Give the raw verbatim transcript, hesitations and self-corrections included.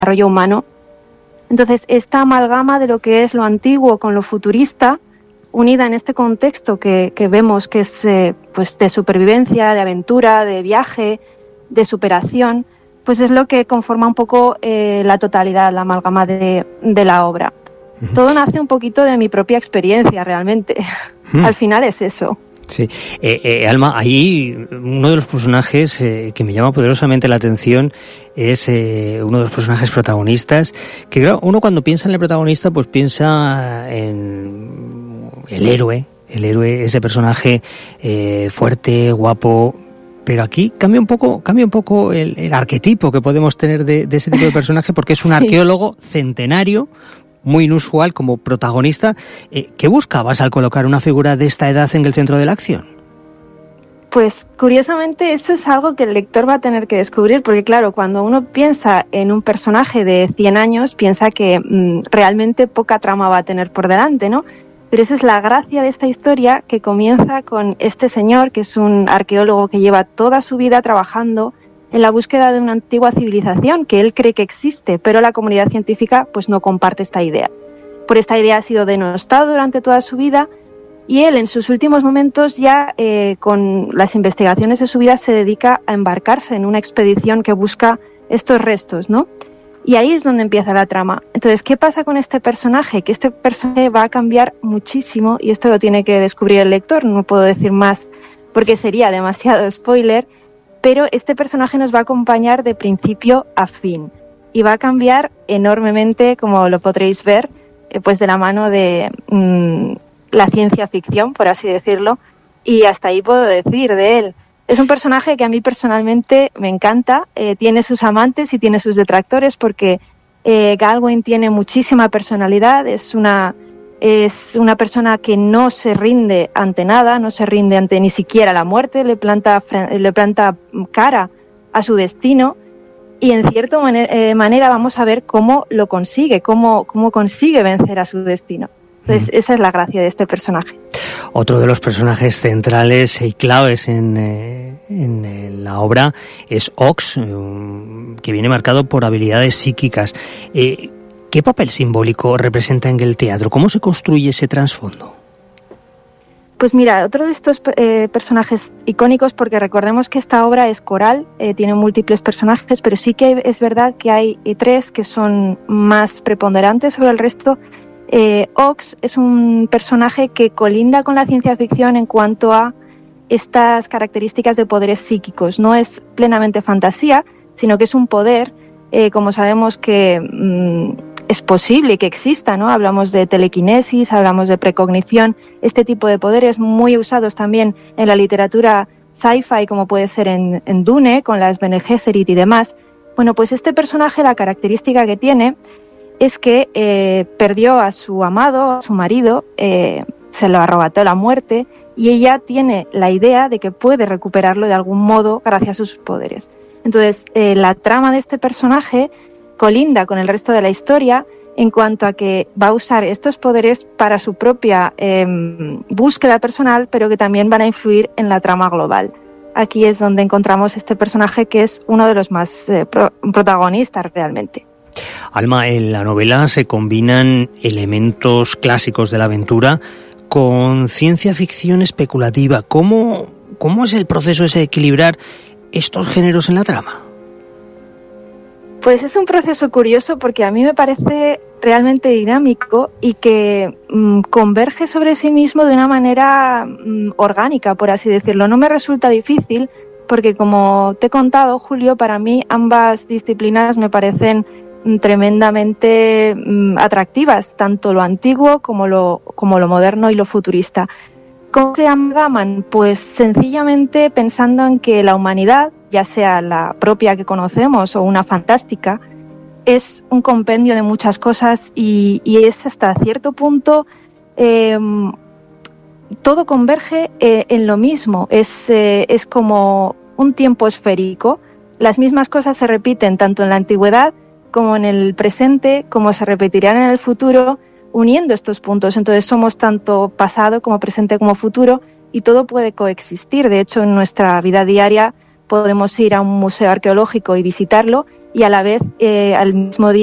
desarrollo humano. Entonces, esta amalgama de lo que es lo antiguo con lo futurista, unida en este contexto que, que vemos que es eh, pues de supervivencia, de aventura, de viaje, de superación, pues es lo que conforma un poco eh, la totalidad, la amalgama de, de la obra. Uh-huh. Todo nace un poquito de mi propia experiencia, realmente. Uh-huh. Al final es eso. Sí, eh, eh, Alma, ahí uno de los personajes eh, que me llama poderosamente la atención es eh, uno de los personajes protagonistas, que claro, uno cuando piensa en el protagonista pues piensa en el héroe, el héroe, ese personaje eh, fuerte, guapo, pero aquí cambia un poco, cambia un poco el, el arquetipo que podemos tener de, de ese tipo de personaje, porque es un arqueólogo centenario, muy inusual como protagonista. Eh, ¿Qué buscabas al colocar una figura de esta edad en el centro de la acción? Pues curiosamente eso es algo que el lector va a tener que descubrir, porque claro, cuando uno piensa en un personaje de cien años, piensa que mmm, realmente poca trama va a tener por delante, ¿no? Pero esa es la gracia de esta historia, que comienza con este señor, que es un arqueólogo que lleva toda su vida trabajando en la búsqueda de una antigua civilización que él cree que existe, pero la comunidad científica pues no comparte esta idea. Por esta idea ha sido denostado durante toda su vida, y él en sus últimos momentos ya eh, con las investigaciones de su vida se dedica a embarcarse en una expedición que busca estos restos, ¿no? Y ahí es donde empieza la trama. Entonces, ¿qué pasa con este personaje? Que este personaje va a cambiar muchísimo, y esto lo tiene que descubrir el lector, no puedo decir más porque sería demasiado spoiler, pero este personaje nos va a acompañar de principio a fin y va a cambiar enormemente, como lo podréis ver, eh, pues de la mano de mmm, la ciencia ficción, por así decirlo, y hasta ahí puedo decir de él. Es un personaje que a mí personalmente me encanta, eh, tiene sus amantes y tiene sus detractores, porque eh, Gawain tiene muchísima personalidad, es una... Es una persona que no se rinde ante nada, no se rinde ante ni siquiera la muerte, le planta, le planta cara a su destino, y en cierta manera, eh, manera vamos a ver cómo lo consigue, cómo, cómo consigue vencer a su destino. Entonces, mm. esa es la gracia de este personaje. Otro de los personajes centrales y claves en, eh, en la obra es Ox, eh, que viene marcado por habilidades psíquicas. Eh, ¿Qué papel simbólico representa en el teatro? ¿Cómo se construye ese trasfondo? Pues mira, otro de estos eh, personajes icónicos, porque recordemos que esta obra es coral, eh, tiene múltiples personajes, pero sí que es verdad que hay eh, tres que son más preponderantes sobre el resto. Eh, Ox es un personaje que colinda con la ciencia ficción en cuanto a estas características de poderes psíquicos. No es plenamente fantasía, sino que es un poder, eh, como sabemos que... Mmm, es posible que exista, ¿no? Hablamos de telequinesis, hablamos de precognición, este tipo de poderes muy usados también en la literatura sci-fi, como puede ser en, en Dune, con las Bene Gesserit y demás. Bueno, pues este personaje, la característica que tiene es que eh, perdió a su amado, a su marido, eh, se lo arrebató la muerte, y ella tiene la idea de que puede recuperarlo de algún modo gracias a sus poderes. Entonces, eh, la trama de este personaje colinda con el resto de la historia en cuanto a que va a usar estos poderes para su propia eh, búsqueda personal, pero que también van a influir en la trama global. Aquí es donde encontramos este personaje que es uno de los más eh, pro- protagonistas realmente. Alma, en la novela se combinan elementos clásicos de la aventura con ciencia ficción especulativa. ¿Cómo, cómo es el proceso ese de equilibrar estos géneros en la trama? Pues es un proceso curioso, porque a mí me parece realmente dinámico y que mmm, converge sobre sí mismo de una manera mmm, orgánica, por así decirlo. No me resulta difícil porque, como te he contado, Julio, para mí ambas disciplinas me parecen mmm, tremendamente mmm, atractivas, tanto lo antiguo como lo, como lo moderno y lo futurista. ¿Cómo se amalgaman? Pues sencillamente pensando en que la humanidad, ya sea la propia que conocemos o una fantástica, es un compendio de muchas cosas y, y es hasta cierto punto eh, todo converge eh, en lo mismo. Es, eh, es como un tiempo esférico. Las mismas cosas se repiten tanto en la antigüedad como en el presente, como se repetirán en el futuro, uniendo estos puntos. Entonces somos tanto pasado como presente como futuro, y todo puede coexistir. De hecho, en nuestra vida diaria podemos ir a un museo arqueológico y visitarlo, y a la vez eh, al mismo día